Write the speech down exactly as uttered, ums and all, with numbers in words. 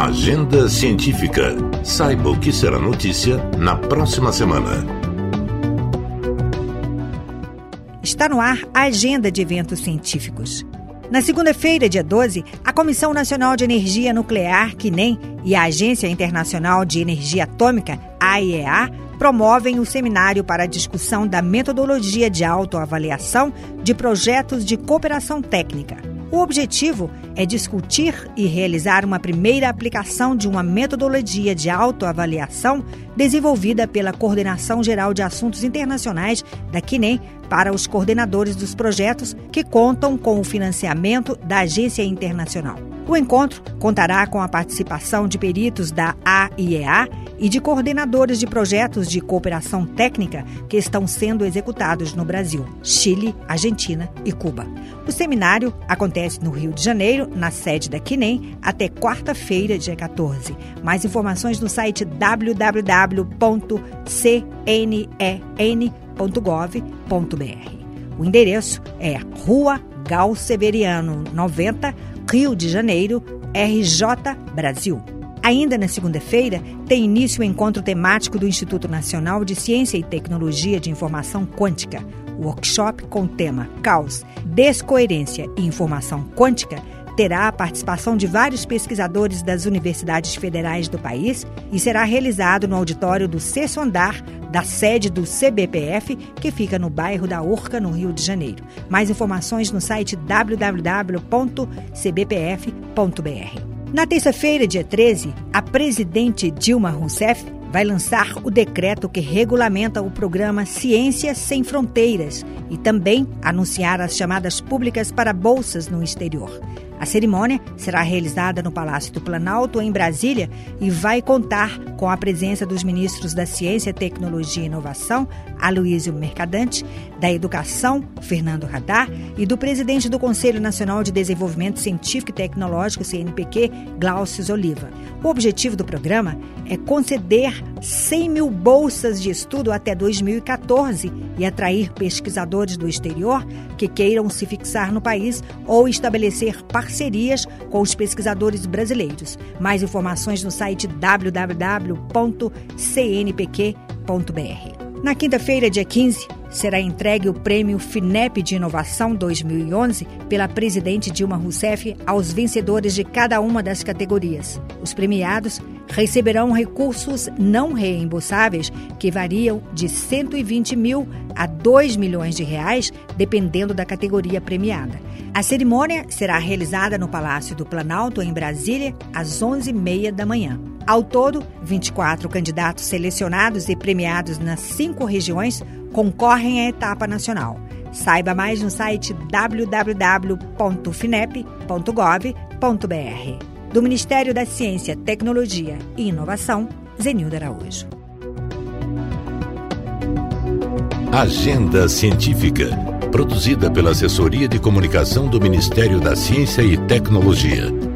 Agenda Científica. Saiba o que será notícia na próxima semana. Está no ar a agenda de eventos científicos. Na segunda-feira, dia doze, a Comissão Nacional de Energia Nuclear, C N E M, e a Agência Internacional de Energia Atômica, A I E A, promovem o seminário para a discussão da metodologia de autoavaliação de projetos de cooperação técnica. O objetivo é discutir e realizar uma primeira aplicação de uma metodologia de autoavaliação desenvolvida pela Coordenação Geral de Assuntos Internacionais da C N E M para os coordenadores dos projetos que contam com o financiamento da Agência Internacional. O encontro contará com a participação de peritos da A I E A e de coordenadores de projetos de cooperação técnica que estão sendo executados no Brasil, Chile, Argentina e Cuba. O seminário acontece no Rio de Janeiro, na sede da C N E M, até quarta-feira, dia quatorze. Mais informações no site w w w ponto c n e n ponto gov ponto b r. O endereço é Rua Gal Severiano noventa, Rio de Janeiro, R J, Brasil. Ainda na segunda-feira, tem início o encontro temático do Instituto Nacional de Ciência e Tecnologia de Informação Quântica. O workshop com o tema Caos, Descoerência e Informação Quântica terá a participação de vários pesquisadores das universidades federais do país e será realizado no auditório do sexto andar da sede do C B P F, que fica no bairro da Urca, no Rio de Janeiro. Mais informações no site w w w ponto c b p f ponto b r. Na terça-feira, dia treze, a presidente Dilma Rousseff vai lançar o decreto que regulamenta o programa Ciência Sem Fronteiras e também anunciar as chamadas públicas para bolsas no exterior. A cerimônia será realizada no Palácio do Planalto, em Brasília, e vai contar com a presença dos ministros da Ciência, Tecnologia e Inovação, Aloysio Mercadante, da Educação, Fernando Haddad, e do presidente do Conselho Nacional de Desenvolvimento Científico e Tecnológico, C N P Q, Glaucio Oliva. O objetivo do programa é conceder cem mil bolsas de estudo até dois mil e quatorze e atrair pesquisadores do exterior que queiram se fixar no país ou estabelecer parcerias com os pesquisadores brasileiros. Mais informações no site w w w ponto c n p q ponto b r. Na quinta-feira, dia quinze, será entregue o Prêmio FINEP de Inovação dois mil e onze pela presidente Dilma Rousseff aos vencedores de cada uma das categorias. Os premiados receberão recursos não reembolsáveis que variam de cento e vinte mil a dois milhões de reais, dependendo da categoria premiada. A cerimônia será realizada no Palácio do Planalto, em Brasília, às onze e meia da manhã. Ao todo, vinte e quatro candidatos selecionados e premiados nas cinco regiões concorrem à etapa nacional. Saiba mais no site w w w ponto finep ponto gov ponto b r. Do Ministério da Ciência, Tecnologia e Inovação, Zenilda Araújo. Agenda Científica, produzida pela Assessoria de Comunicação do Ministério da Ciência e Tecnologia.